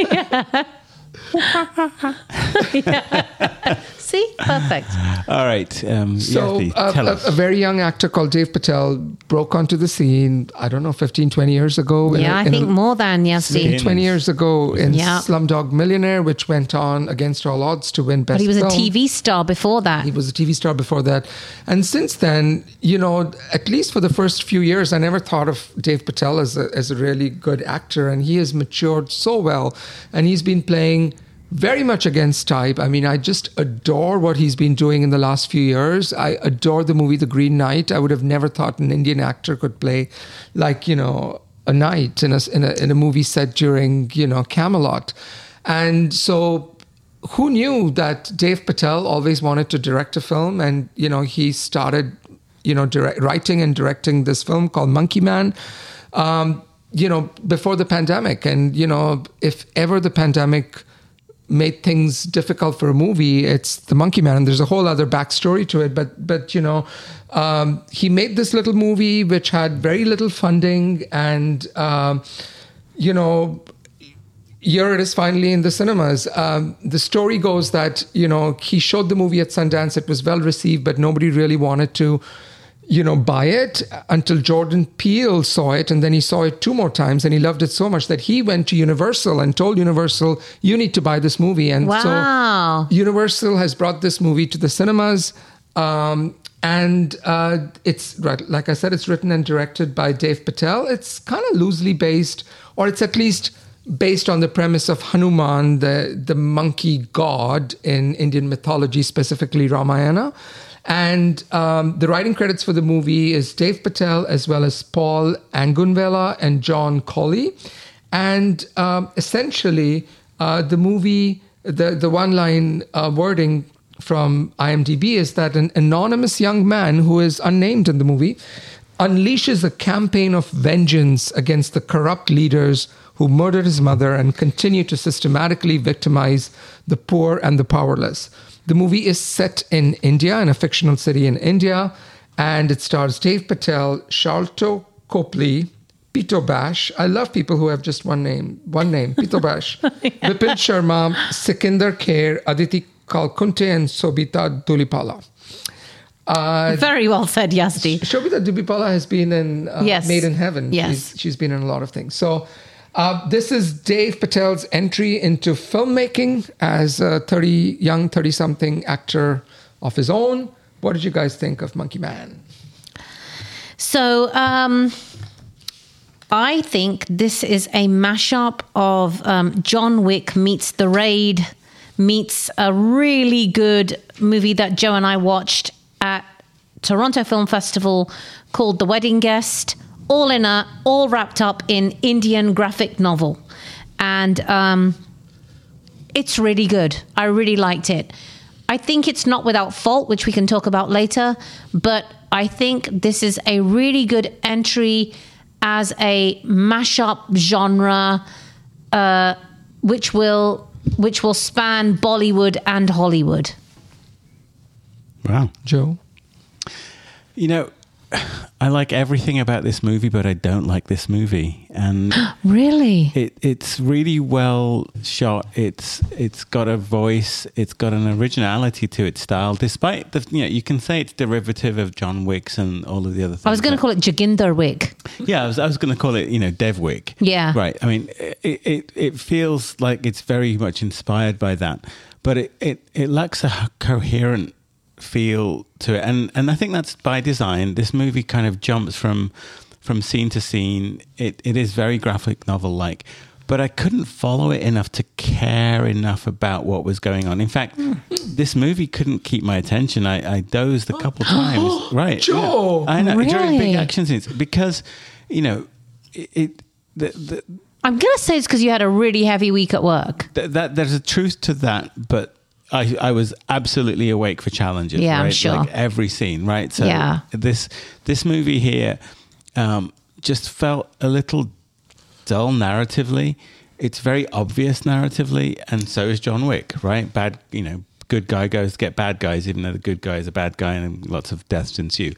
See? Perfect. All right. Tell us. A very young actor called Dave Patel broke onto the scene, I don't know, 15, 20 years ago. I think more than, Yazdi. 20 years ago in Slumdog Millionaire, which went on against all odds to win Best But he was Film. a TV star before that. He was a TV star before that. And since then, at least for the first few years, I never thought of Dave Patel as a really good actor. And he has matured so well. And he's been playing very much against type. I mean, I just adore what he's been doing in the last few years. I adore the movie The Green Knight. I would have never thought an Indian actor could play like, a knight in a movie set during, Camelot. And so who knew that Dave Patel always wanted to direct a film? And, he started, writing and directing this film called Monkey Man, before the pandemic. And, if ever the pandemic made things difficult for a movie, it's The Monkey Man. And there's a whole other backstory to it. But he made this little movie which had very little funding, and here it is finally in the cinemas. The story goes that, he showed the movie at Sundance. It was well received, but nobody really wanted to, buy it until Jordan Peele saw it. And then he saw it 2 more times and he loved it so much that he went to Universal and told Universal, you need to buy this movie. And wow. So Universal has brought this movie to the cinemas. And it's, right, like I said, it's written and directed by Dev Patel. It's kind of loosely based, or it's at least based on the premise of Hanuman, the monkey god in Indian mythology, specifically Ramayana. And the writing credits for the movie is Dev Patel, as well as Paul Angunvela and John Colley. And essentially, the movie, the one-line wording from IMDb is that an anonymous young man who is unnamed in the movie unleashes a campaign of vengeance against the corrupt leaders who murdered his mother and continue to systematically victimize the poor and the powerless. The movie is set in India, in a fictional city in India, and it stars Dev Patel, Sharlto Copley, Pito Bash. I love people who have just one name, Pito Bash. Vipin Sharma, Sikinder Kher, Aditi Kalkunte, and Sobita Dulipala. Very well said, Yazdi. Sobita Dulipala has been in Made in Heaven. Yes. She's been in a lot of things. So this is Dev Patel's entry into filmmaking as a young 30-something actor of his own. What did you guys think of Monkey Man? So I think this is a mashup of John Wick meets The Raid, meets a really good movie that Joe and I watched at Toronto Film Festival called The Wedding Guest, all wrapped up in Indian graphic novel. And it's really good. I really liked it. I think it's not without fault, which we can talk about later, but I think this is a really good entry as a mashup genre, which will span Bollywood and Hollywood. Wow. Joe? I like everything about this movie, but I don't like this movie. And really, it's really well shot. It's got a voice. It's got an originality to its style. Despite you can say it's derivative of John Wick's and all of the other things. I was going to call it Joginder Wick. Yeah, I was going to call it Dev Wick. Yeah, right. I mean, it feels like it's very much inspired by that, but it lacks a coherent feel to it, and I think that's by design. This movie kind of jumps from scene to scene. It is very graphic novel like, but I couldn't follow it enough to care enough about what was going on. In fact, this movie couldn't keep my attention. I dozed a couple times. Right, Joe, I know, really? during big action scenes, because I'm gonna say it's because you had a really heavy week at work. That there's a truth to that, but I was absolutely awake for challenges. Yeah, right? I'm sure. Like every scene, right? So yeah. this movie here just felt a little dull narratively. It's very obvious narratively, and so is John Wick, right? Good guy goes to get bad guys, even though the good guy is a bad guy, and lots of deaths ensue.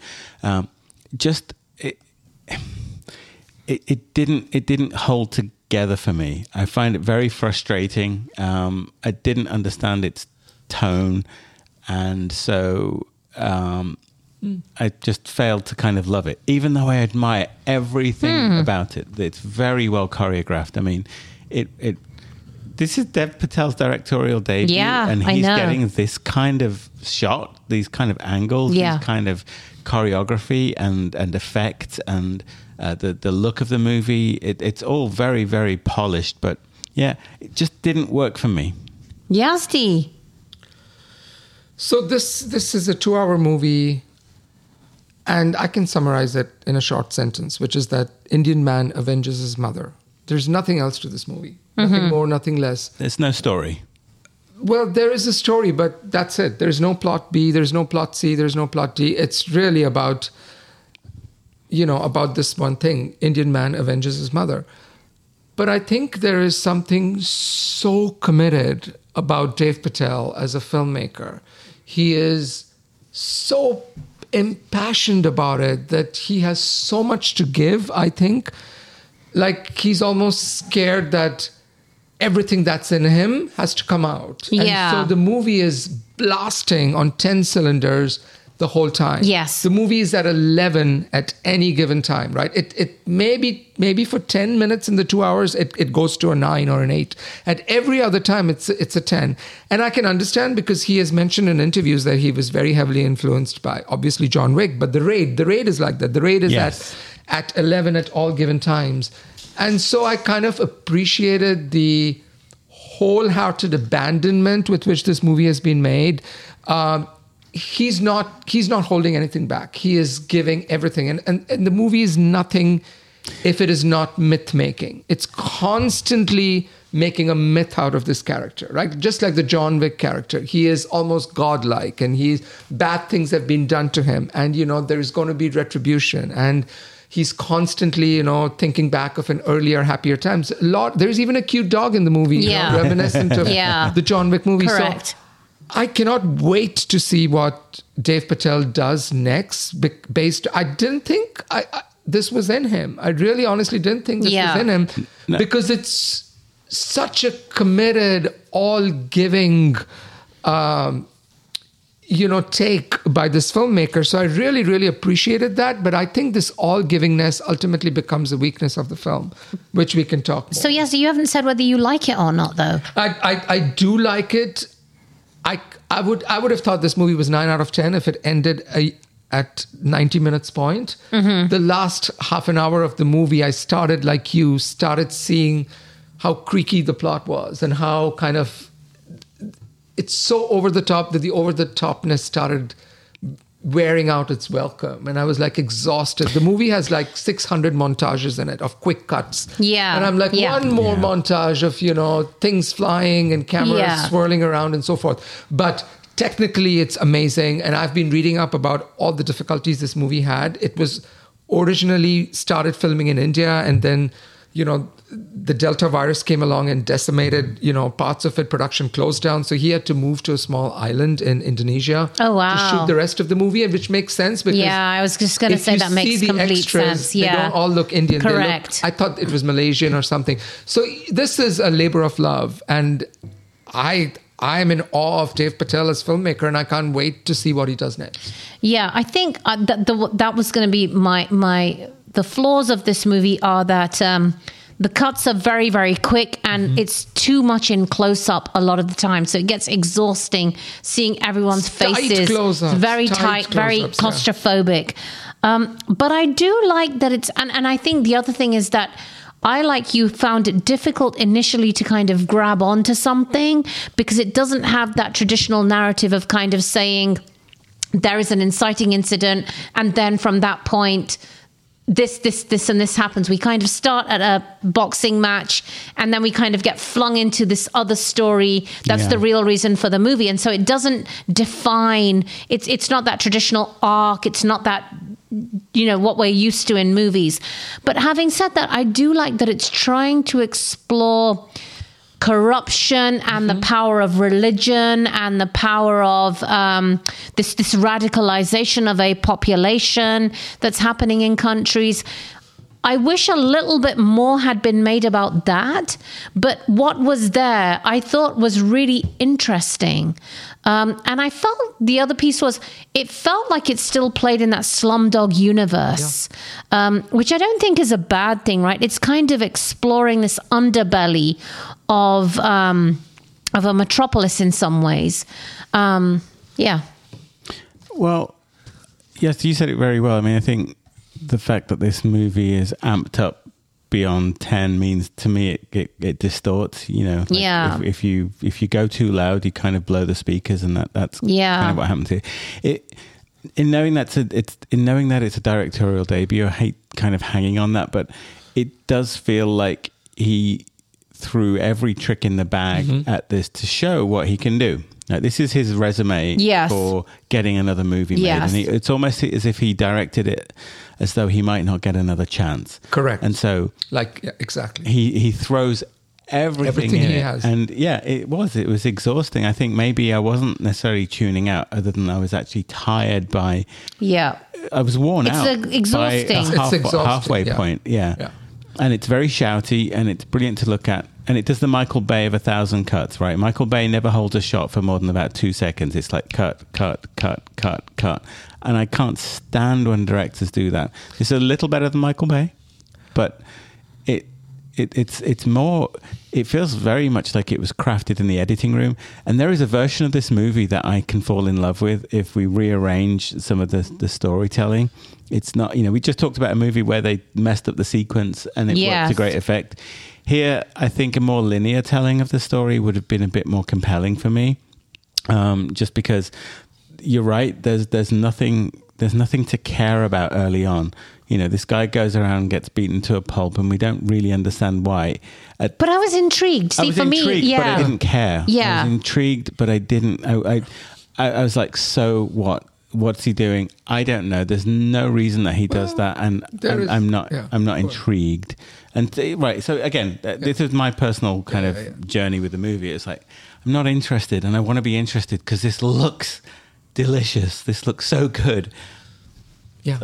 It didn't hold together for me. I find it very frustrating. I didn't understand its tone, and so I just failed to kind of love it, even though I admire everything about it. It's very well choreographed. I mean, this is Dev Patel's directorial debut, and he's getting this kind of shot, these kind of angles, these kind of choreography and effects, and the look of the movie. It's all very, very polished, but yeah, it just didn't work for me. Yazdi. So this is a 2-hour movie, and I can summarize it in a short sentence, which is that Indian man avenges his mother. There's nothing else to this movie. Nothing more, nothing less. There's no story. Well, there is a story, but that's it. There's no plot B, there's no plot C, there's no plot D. It's really about this one thing. Indian man avenges his mother. But I think there is something so committed about Dev Patel as a filmmaker. He is so impassioned about it that he has so much to give, I think. Like, he's almost scared that everything that's in him has to come out. Yeah. And so the movie is blasting on 10 cylinders the whole time. Yes. The movie is at 11 at any given time, right? It maybe for 10 minutes in the 2 hours, it goes to a 9 or an 8. At every other time, it's a 10. And I can understand because he has mentioned in interviews that he was very heavily influenced by, obviously, John Wick. But The Raid is like that. The Raid is at 11 at all given times. And so I kind of appreciated the wholehearted abandonment with which this movie has been made. He's not holding anything back. He is giving everything. And the movie is nothing if it is not myth making. It's constantly making a myth out of this character, right? Just like the John Wick character. He is almost godlike, and bad things have been done to him. And, there's going to be retribution. And he's constantly, thinking back of an earlier, happier times. There's even a cute dog in the movie, reminiscent of the John Wick movie. Correct. So I cannot wait to see what Dev Patel does next. I didn't think this was in him. I really honestly didn't think this was in him because it's such a committed, all-giving, take by this filmmaker. So I really, really appreciated that. But I think this all-givingness ultimately becomes a weakness of the film, which we can talk more. So, yes, you haven't said whether you like it or not, though. I do like it. I would have thought this movie was 9 out of 10 if it ended at 90 minutes point. Mm-hmm. The last half an hour of the movie, I started seeing how creaky the plot was and how kind of it's so over the top that the over the topness started wearing out its welcome. And I was like exhausted. The movie has like 600 montages in it of quick cuts. Yeah. And I'm like, one more montage of, things flying and cameras swirling around and so forth. But technically it's amazing. And I've been reading up about all the difficulties this movie had. It was originally started filming in India, and then, the Delta virus came along and decimated, parts of it. Production closed down. So he had to move to a small island in Indonesia to shoot the rest of the movie, which makes sense because I was just going to say that makes complete sense. They don't all look Indian. Correct. I thought it was Malaysian or something. So this is a labor of love. And I am in awe of Dev Patel as filmmaker, and I can't wait to see what he does next. Yeah, I think that was going to be the flaws of this movie are that the cuts are very, very quick, and it's too much in close-up a lot of the time. So it gets exhausting seeing everyone's faces. Very tight, very claustrophobic. But I do like that it's... And I think the other thing is that I, like you, found it difficult initially to kind of grab onto something because it doesn't have that traditional narrative of kind of saying there is an inciting incident, and then from that point... this, and this happens. We kind of start at a boxing match, and then we kind of get flung into this other story. That's the real reason for the movie. And so it doesn't define, it's not that traditional arc. It's not that, what we're used to in movies. But having said that, I do like that it's trying to explore corruption and the power of religion and the power of this radicalization of a population that's happening in countries. I wish a little bit more had been made about that, but what was there I thought was really interesting. And I felt the other piece was, it felt like it still played in that Slumdog universe, which I don't think is a bad thing, right? It's kind of exploring this underbelly of a metropolis in some ways. Well, yes, you said it very well. I mean, I think the fact that this movie is amped up beyond 10 means, to me, it distorts, if you go too loud, you kind of blow the speakers, and that's kind of what happens here. In knowing that it's a directorial debut, I hate kind of hanging on that, but it does feel like he threw every trick in the bag at this to show what he can do. Like, this is his resume for getting another movie made. And it's almost as if he directed it as though he might not get another chance. Correct. And so... exactly. He throws everything in he it. has. And it was exhausting. I think maybe I wasn't necessarily tuning out, other than I was actually tired by... Yeah. I was worn out. It's exhausting. By halfway point. Yeah. And it's very shouty, and it's brilliant to look at. and it does the Michael Bay of 1,000 cuts, right? Michael Bay never holds a shot for more than about 2 seconds. It's like cut, and I can't stand when directors do that. It's a little better than Michael Bay, but it's more. It feels very much like it was crafted in the editing room. And there is a version of this movie that I can fall in love with if we rearrange some of the storytelling. It's not, we just talked about a movie where they messed up the sequence and it worked to great effect. Here, I think a more linear telling of the story would have been a bit more compelling for me. Just because you're right, there's nothing to care about early on. This guy goes around and gets beaten to a pulp, and we don't really understand why. But I was intrigued. See, for me, but I didn't care. Yeah. I was intrigued, but I didn't. I was like, so what? What's he doing? I don't know. There's no reason that he does that, and I'm not intrigued. And right, so again, this is my personal kind of journey with the movie. It's like I'm not interested, and I want to be interested because this looks delicious. This looks so good. Yeah.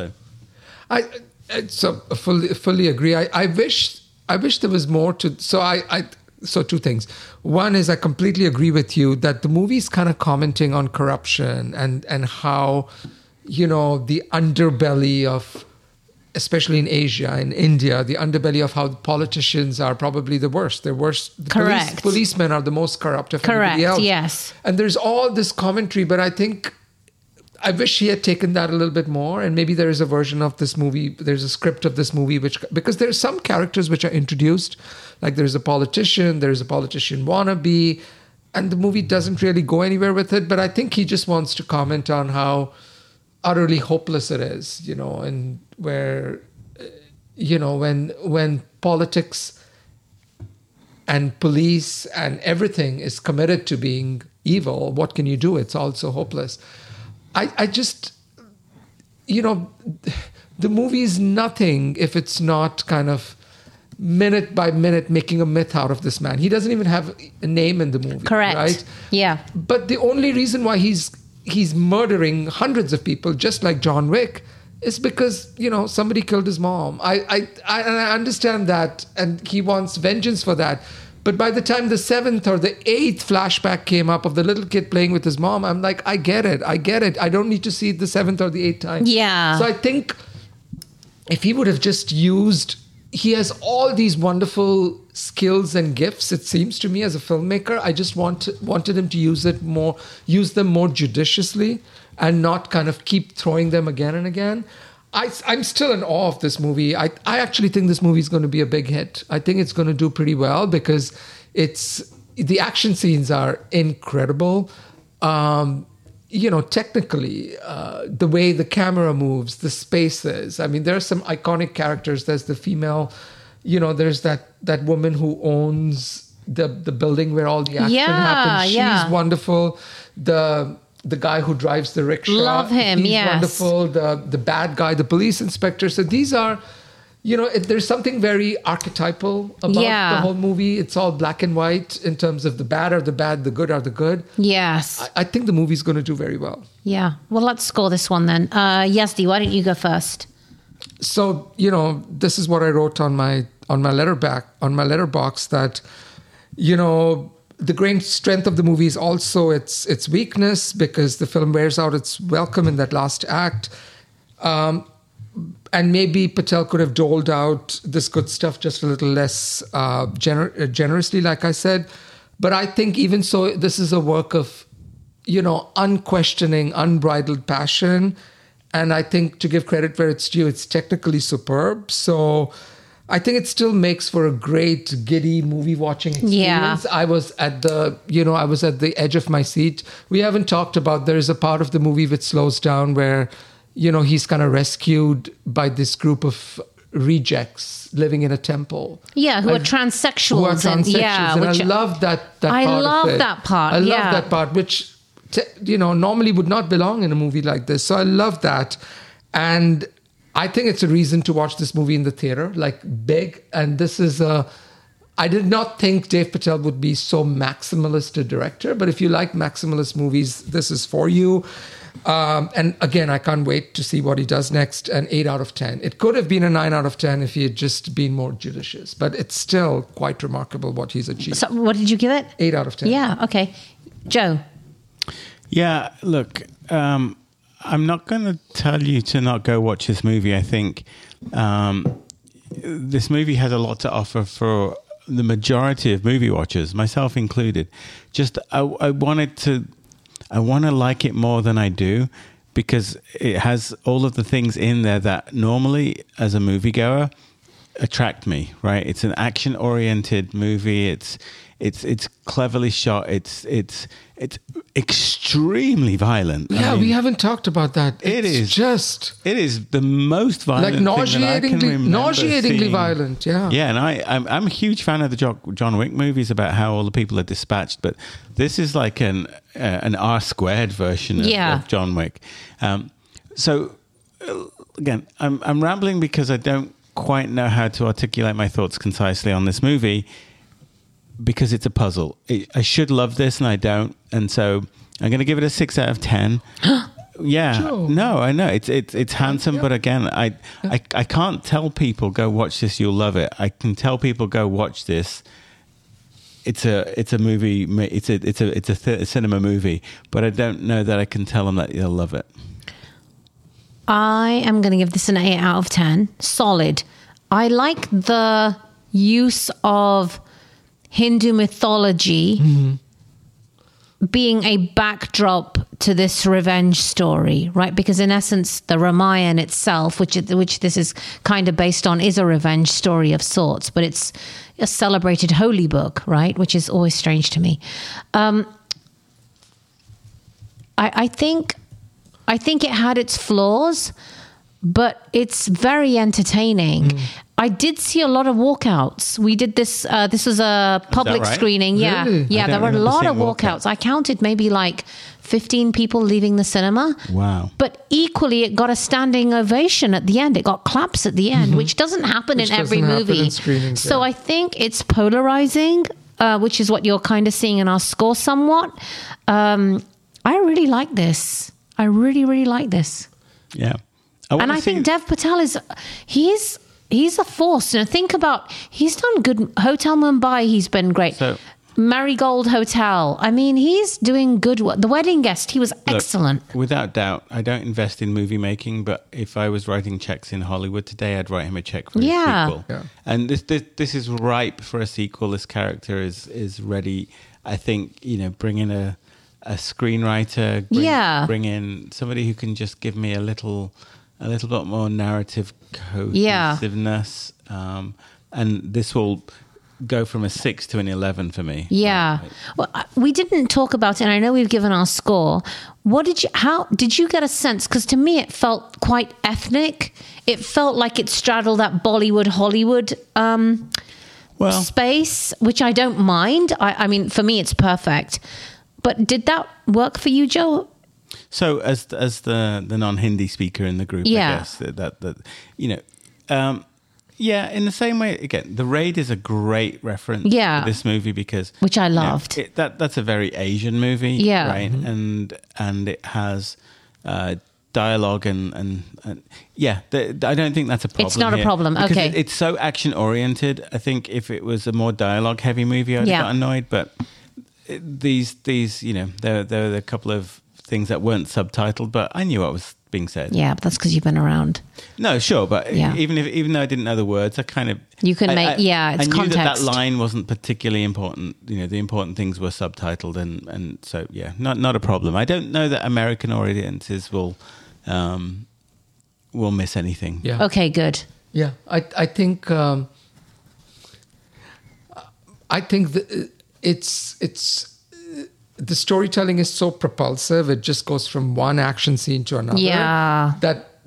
So I fully agree. I wish there was more to. So two things. One is I completely agree with you that the movie's kind of commenting on corruption and how, the underbelly of, especially in Asia, in India, the underbelly of how politicians are probably the worst. They're worse. Correct. Policemen are the most corrupt of anybody else. Yes. And there's all this commentary, but I wish he had taken that a little bit more, and maybe there is a version of this movie, there's a script of this movie, because there's some characters which are introduced, like there's a politician wannabe, and the movie doesn't really go anywhere with it, but I think he just wants to comment on how utterly hopeless it is, and where, when politics and police and everything is committed to being evil, what can you do? It's all so hopeless. I just, the movie is nothing if it's not kind of minute by minute making a myth out of this man. He doesn't even have a name in the movie. Correct. Right? Yeah. But the only reason why he's murdering hundreds of people, just like John Wick, is because, somebody killed his mom. I understand that, and he wants vengeance for that. But by the time the 7th or the 8th flashback came up of the little kid playing with his mom, I'm like, I get it. I don't need to see it the 7th or the 8th time. Yeah. So I think if he would have just he has all these wonderful skills and gifts, it seems to me, as a filmmaker. I just wanted him to use them more judiciously and not kind of keep throwing them again and again. I'm still in awe of this movie. I actually think this movie is going to be a big hit. I think it's going to do pretty well because the action scenes are incredible. Technically, the way the camera moves, the spaces. I mean, there are some iconic characters. There's the female, there's that woman who owns the building where all the action happens. She's wonderful. The guy who drives the rickshaw. Love him, he's wonderful. The bad guy, the police inspector. So these are, there's something very archetypal about the whole movie. It's all black and white in terms of the bad are the bad, the good are the good. Yes. I think the movie's going to do very well. Yeah. Well, let's score this one then. Yazdi, why don't you go first? So, this is what I wrote on my letterbox that, the great strength of the movie is also its weakness, because the film wears out its welcome in that last act. And maybe Patel could have doled out this good stuff just a little less generously, like I said. But I think even so, this is a work of, unquestioning, unbridled passion. And I think, to give credit where it's due, it's technically superb. So I think it still makes for a great, giddy movie watching experience. Yeah. I was at the edge of my seat. We haven't talked about, there's a part of the movie which slows down where, he's kind of rescued by this group of rejects living in a temple. Yeah, who are transsexuals. And I love that part. I love that part. I love that part, which, normally would not belong in a movie like this. So I love that. And I think it's a reason to watch this movie in the theater, like big. And this is I did not think Dev Patel would be so maximalist a director, but if you like maximalist movies, this is for you. And again, I can't wait to see what he does next. An 8 out of 10. It could have been a 9 out of 10 if he had just been more judicious, but it's still quite remarkable what he's achieved. So what did you give it? 8 out of 10. Yeah, okay. Joe? Yeah, look, I'm not going to tell you to not go watch this movie. I think this movie has a lot to offer for the majority of movie watchers, myself included. Just I want to like it more than I do, because it has all of the things in there that normally, as a moviegoer, attract me. Right? It's an action-oriented movie. It's cleverly shot. It's extremely violent. Yeah, we haven't talked about that. It is the most violent, like nauseatingly seeing. violent. Yeah, yeah, and I'm a huge fan of the John Wick movies about how all the people are dispatched, but this is like an R² version of John Wick. So again, I'm rambling because I don't quite know how to articulate my thoughts concisely on this movie, because it's a puzzle. I should love this, and I don't. And so I'm going to give it a 6 out of 10. Yeah. Joe. No, I know. It's handsome, but again, I can't tell people, go watch this, you'll love it. I can tell people, go watch this. It's a movie. It's a cinema movie, but I don't know that I can tell them that you'll love it. I am going to give this an 8 out of 10. Solid. I like the use of Hindu mythology being a backdrop to this revenge story, right? Because in essence, the Ramayana itself, which this is kind of based on, is a revenge story of sorts, but it's a celebrated holy book, right? Which is always strange to me. I think it had its flaws, but it's very entertaining. I did see a lot of walkouts. We did this. This was a public screening. Yeah, Really? yeah. There were a lot of walkouts. I counted maybe like 15 people leaving the cinema. Wow. But equally, it got a standing ovation at the end. It got claps at the end, which doesn't happen in every movie. So I think it's polarizing, which is what you're kind of seeing in our score somewhat. I really like this. I really, really like this. Yeah. And I think Dev Patel he's a force. You know, think about, he's done good. Hotel Mumbai, he's been great. So, Marigold Hotel. I mean, he's doing good work. The Wedding Guest, he was excellent. Without doubt, I don't invest in movie making, but if I was writing checks in Hollywood today, I'd write him a check for a sequel. Yeah. And this is ripe for a sequel. This character is ready. I think, bring in a screenwriter. Bring in somebody who can just give me a little bit more narrative cohesiveness. And this will go from a 6 to an 11 for me. Yeah. Well, we didn't talk about it, and I know we've given our score. How did you get a sense? Because to me, it felt quite ethnic. It felt like it straddled that Bollywood, Hollywood space, which I don't mind. I mean, for me, it's perfect. But did that work for you, Joe? So as the non-Hindi speaker in the group, I guess yeah, in the same way, again, The Raid is a great reference to this movie because... Which I loved. That's a very Asian movie, right? Mm-hmm. And it has dialogue and I don't think that's a problem. It's not a problem, okay. It's so action-oriented. I think if it was a more dialogue-heavy movie, I'd have got annoyed, but these there were a couple of things that weren't subtitled, but I knew what was being said. Yeah, but that's because you've been around. No, sure, but even though I didn't know the words, I kind of... You can it's I knew context. that line wasn't particularly important. The important things were subtitled, and so, not a problem. I don't know that American audiences will miss anything. Yeah. Okay, good. Yeah, I think it's the storytelling is so propulsive. It just goes from one action scene to another. Yeah. That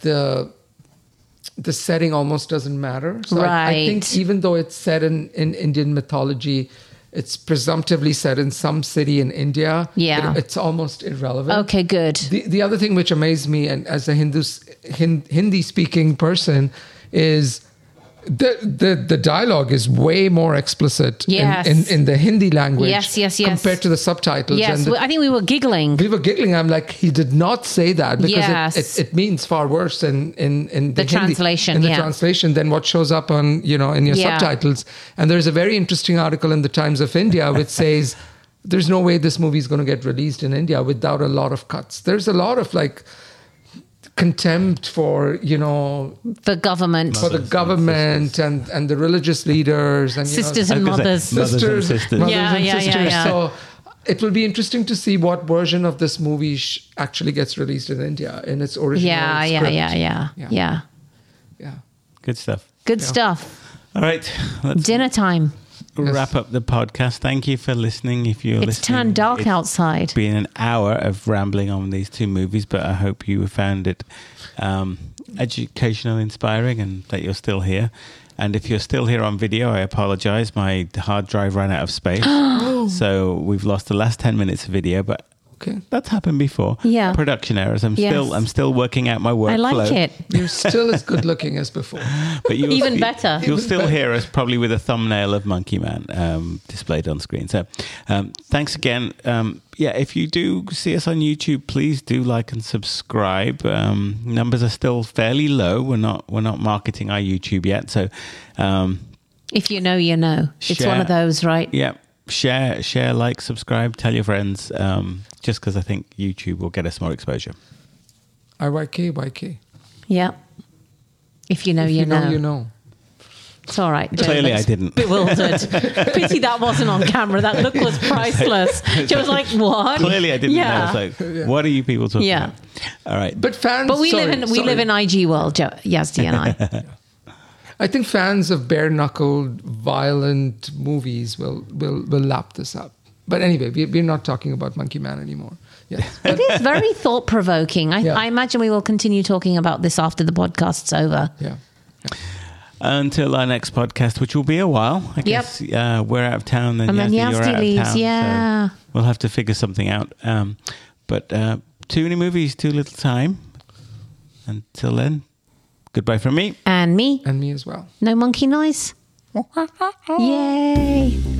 the setting almost doesn't matter. So right. I think even though it's set in Indian mythology, it's presumptively set in some city in India. Yeah. It's almost irrelevant. Okay, good. The other thing which amazed me, and as a Hindi speaking person, is The dialogue is way more explicit Yes. in the Hindi language Yes. compared to the subtitles. Yes, And I think we were giggling. we were giggling. I'm like, he did not say that because Yes. it means far worse in the Hindi, translation, in the yeah. translation than what shows up on in your Yeah. subtitles. And there's a very interesting article in the Times of India which says there's no way this movie is going to get released in India without a lot of cuts. There's a lot of like contempt for For government. for the government and the religious leaders and Sisters I and was gonna mothers. say, mothers and sisters. mothers Yeah, and yeah, yeah, sisters. yeah. So it will be interesting to see what version of this movie actually gets released in India in its original Yeah. script. Yeah. Good stuff. Good Yeah. stuff. All right, let's Dinner time. wrap up the podcast. Thank you for listening. If you're It's listening, turned dark it's outside. been an hour of rambling on these two movies, but I hope you found it educational, inspiring, and that you're still here. And if you're still here on video, I apologize. My hard drive ran out of space, so we've lost the last 10 minutes of video. But Okay. that's happened before. Yeah. Production errors. I'm Yes. still working out my workflow. I like it. You're still as good looking as before. But Even better. You'll Even still better. hear us probably with a thumbnail of Monkey Man displayed on screen. So thanks again. If you do see us on YouTube, please do like and subscribe. Numbers are still fairly low. We're not marketing our YouTube yet. So If you know, you know. It's Share. one of those, right? yeah, share, like, subscribe, tell your friends. Just because I think YouTube will get us more exposure. YK. Yeah. If you know, If you know. you know. It's all right. Joe Clearly looks I didn't. Bewildered. Pity that wasn't on camera. That look was priceless. Joe was like, what? Clearly I didn't know. Yeah. It's like, what are you people talking Yeah. about? All right. But fans. But we sorry, live in IG world, Yazdi and I. I think fans of bare-knuckled, violent movies will lap this up. But anyway, we're not talking about Monkey Man anymore. Yes. It is very thought provoking. Yeah. I imagine we will continue talking about this after the podcast's over. Yeah. Until our next podcast, which will be a while. I guess we're out of town, then And then Yazdi, you're Yazdi out of leaves, town, yeah. so we'll have to figure something out. But too many movies, too little time. Until then, goodbye from me. And me. And me as well. No monkey noise. Yay.